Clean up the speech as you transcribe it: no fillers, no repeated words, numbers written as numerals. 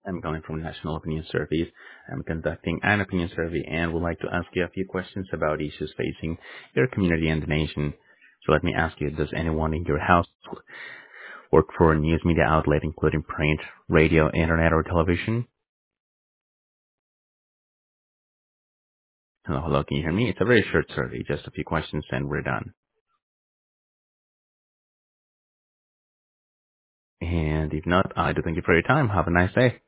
I'm calling from National Opinion Surveys. I'm conducting an opinion survey and would like to ask you a few questions about issues facing your community and the nation. So let me ask you, does anyone in your house work for a news media outlet, including print, radio, internet, or television? Hello, can you hear me? It's a very short survey, just a few questions and we're done. And if not, I do thank you for your time. Have a nice day.